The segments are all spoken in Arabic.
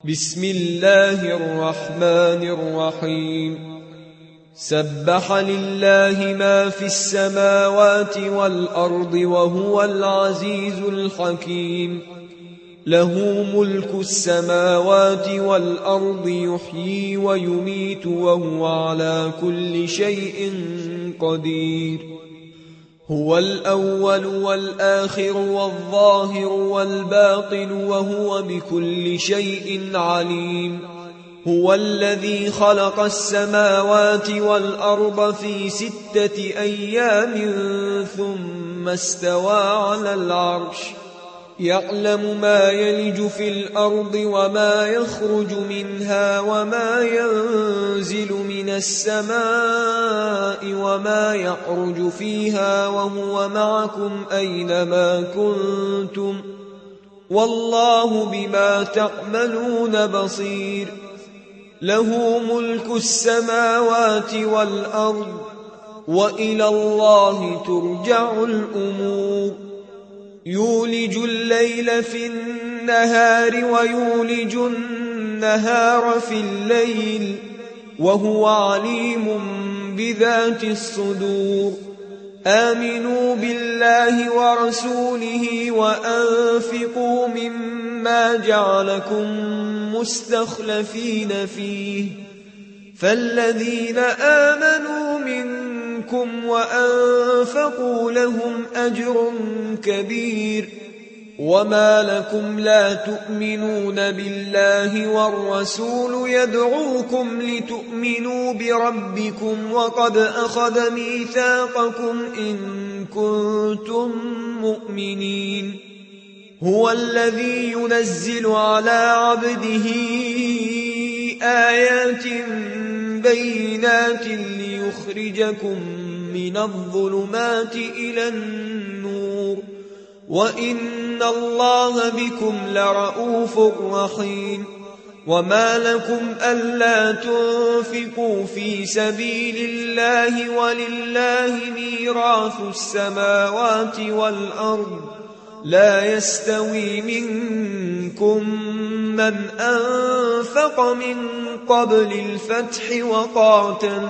بسم الله الرحمن الرحيم سبح لله ما في السماوات والأرض وهو العزيز الحكيم له ملك السماوات والأرض يحيي ويميت وهو على كل شيء قدير هو الأول والآخر والظاهر والباطن وهو بكل شيء عليم هو الذي خلق السماوات والأرض في 6 أيام ثم استوى على العرش يعلم ما يلج في الأرض وما يخرج منها وما ينزل من السماء وما يعرج فيها وهو معكم أينما كنتم والله بما تعملون بصير له ملك السماوات والأرض وإلى الله ترجع الأمور يولج الليل في النهار ويولج النهار في الليل وهو عليم بذات الصدور آمنوا بالله ورسوله وأنفقوا مما جعلكم مستخلفين فيه فالذين آمنوا منكم وأنفقوا لهم أجر كبير وما لكم لا تؤمنون بالله والرسول يدعوكم لتؤمنوا بربكم وقد أخذ ميثاقكم إن كنتم مؤمنين هو الذي ينزل على عبده آيات بينات ليخرجكم من الظلمات إلى النور وإن الله بكم لرؤوف رحيم وما لكم ألا تنفقوا في سبيل الله ولله ميراث السماوات والأرض لا يستوي منكم من أنفق من قبل الفتح وقاتل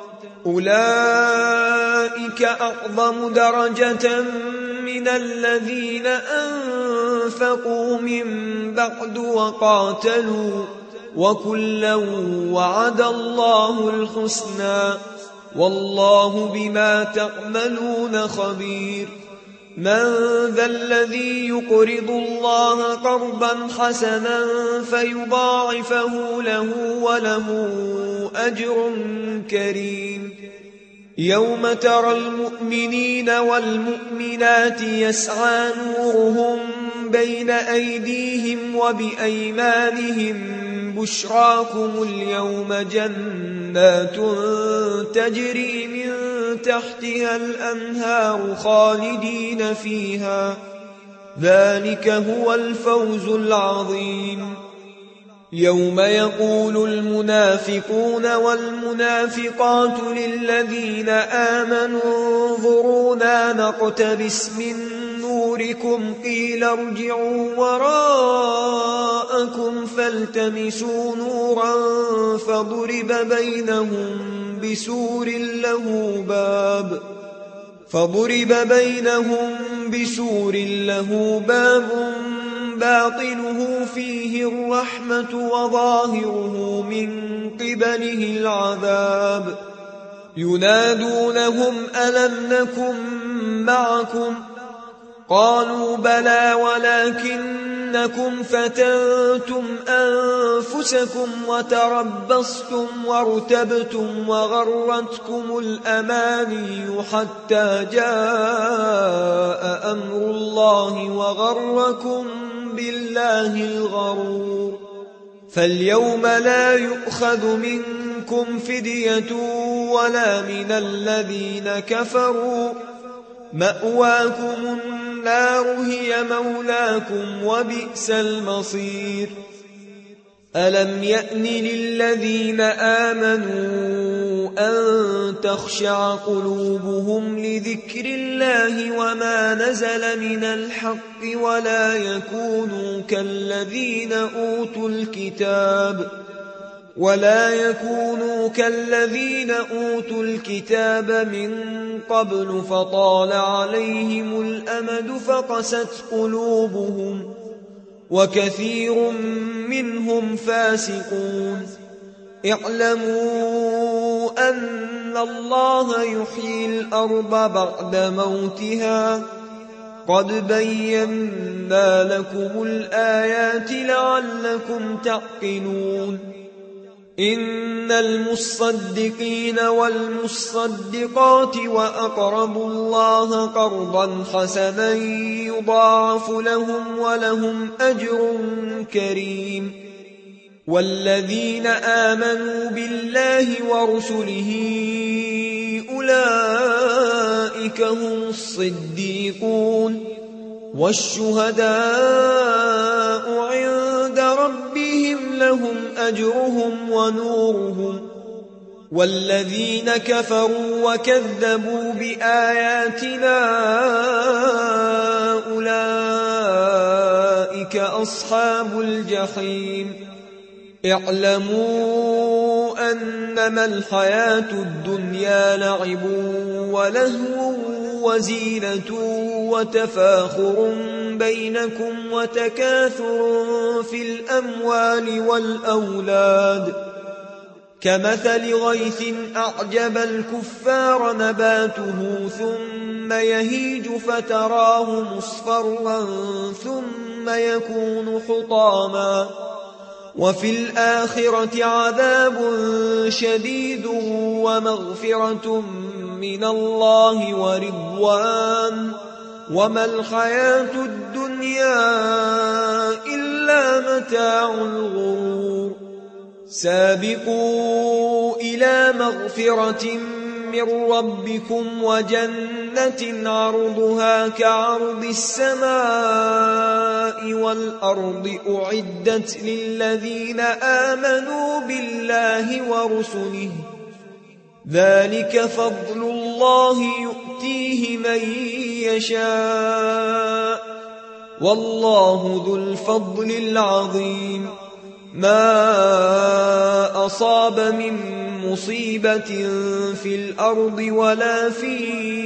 أولئك أعظم درجة من الذين أنفقوا من بعد وقاتلوا وكلا وعد الله الحسنى والله بما تعملون خبير من ذا الذي يقرض الله قرضا حسنا فيضاعفه له وله أجر كريم يوم ترى المؤمنين والمؤمنات يسعى نورهم بين أيديهم وبأيمانهم بشراكم اليوم جنات تجري من تحتها الأنهار خالدين فيها ذلك هو الفوز العظيم يوم يقول المنافقون والمنافقات للذين آمنوا انظرونا نقتبس من نوركم قيل ارجعوا وراءكم فالتمسوا نورا فضرب بينهم بسور له باب باطنه فيه الرحمة وظاهره من قبله العذاب ينادونهم ألم نكن معكم قالوا بلى ولكنكم فتنتم أنفسكم وتربصتم وارتبتم وغرتكم الأماني حتى جاء أمر الله وغركم بالله الغرور فاليوم لا يؤخذ منكم فدية ولا من الذين كفروا مأواكم النار هي مولاكم وبئس المصير ألم يأن للذين آمنوا أن تخشع قلوبهم لذكر الله وما نزل من الحق ولا يكونوا كالذين أوتوا الكتاب من قبل فطال عليهم الأمد فقست قلوبهم وكثير منهم فاسقون. اعلموا أن الله يحيي الأرض بعد موتها قد بينا لكم الآيات لعلكم تعقلون. إن المصدقين والمصدقات وأقرضوا الله قرضا حسنا يضاعف لهم ولهم أجر كريم. والذين آمنوا بالله ورسله أولئك هم الصديقون والشهداء عند ربهم لهم أجرهم ونورهم. والذين كفروا وكذبوا بآياتنا أولئك أصحاب الجحيم. اعلموا أنما الحياة الدنيا لعب ولهو وزينة وتفاخر بينكم وتكاثر في الأموال والأولاد كمثل غيث أعجب الكفار نباته ثم يهيج فتراه مصفرا ثم يكون حطاما وفي الآخرة عذاب شديد ومغفرة من الله ورضوان وما الحياة الدنيا إلا متاع الغرور. سابقوا إلى مغفرة من ربكم وجنة عرضها كعرض السماء والأرض أعدت للذين آمنوا بالله ورسله ذلك فضل الله يؤتيه من يشاء والله ذو الفضل العظيم. ما أصاب من مصيبة في الأرض ولا في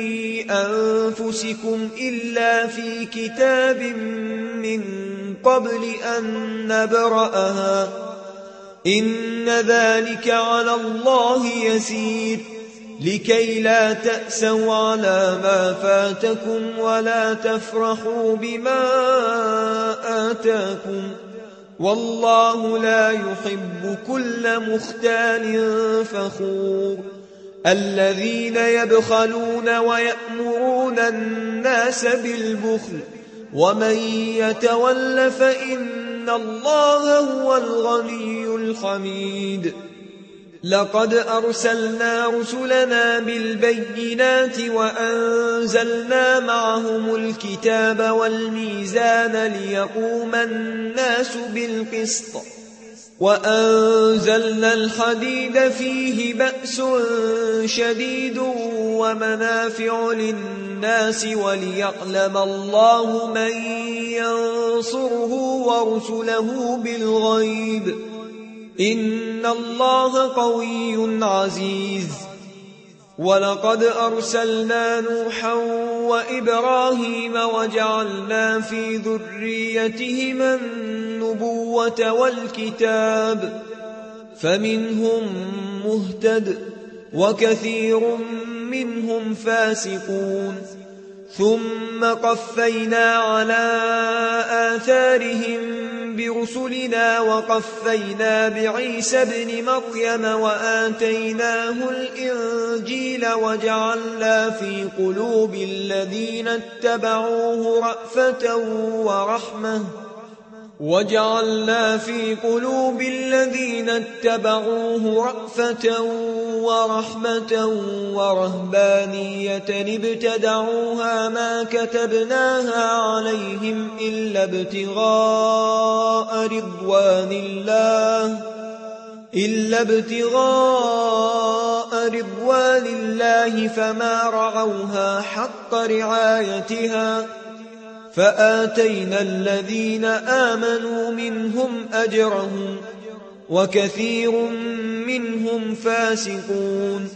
أنفسكم إلا في كتاب من قبل أن نبرأها إن ذلك على الله يسير لكي لا تأسوا على ما فاتكم ولا تفرحوا بما آتاكم والله لا يحب كل مختال فخور. الذين يبخلون ويأمرون الناس بالبخل ومن يتول فإن الله هو الغني الحميد. لقد أرسلنا رسلنا بالبينات وأنزلنا معهم الكتاب والميزان ليقوم الناس بالقسط وأنزلنا الحديد فيه بأس شديد ومنافع للناس وليعلم الله من ينصره ورسله بالغيب إن الله قوي عزيز. ولقد أرسلنا نوحا وإبراهيم وجعلنا في ذريتهما النبوة والكتاب فمنهم مهتد وكثير منهم فاسقون. ثم قفينا على آثارهم برسلنا وقفينا بعيسى ابن مريم وآتيناه الإنجيل وجعلنا في قلوب الذين اتبعوه رأفة ورحمة ورهبانية ابتدعوها ما كتبناها عليهم إلا ابتغاء رضوان الله إلا ابتغاء رضوان الله فما رعوها حق رعايتها فآتينا الذين آمنوا منهم أجرهم وكثير منهم فاسقون.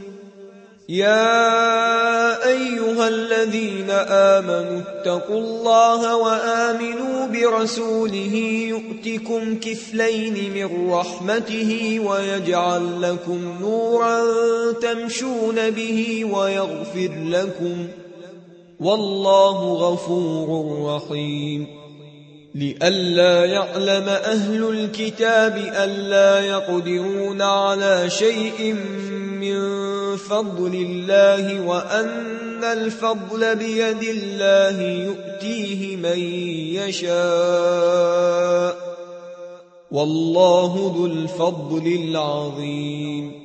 يا أيها الذين آمنوا اتقوا الله وآمنوا برسوله يؤتكم كفلين من رحمته ويجعل لكم نورا تمشون به ويغفر لكم والله غفور رحيم. لئلا يعلم أهل الكتاب ألا يقدرون على شيء من فضل الله وأن الفضل بيد الله يؤتيه من يشاء والله ذو الفضل العظيم.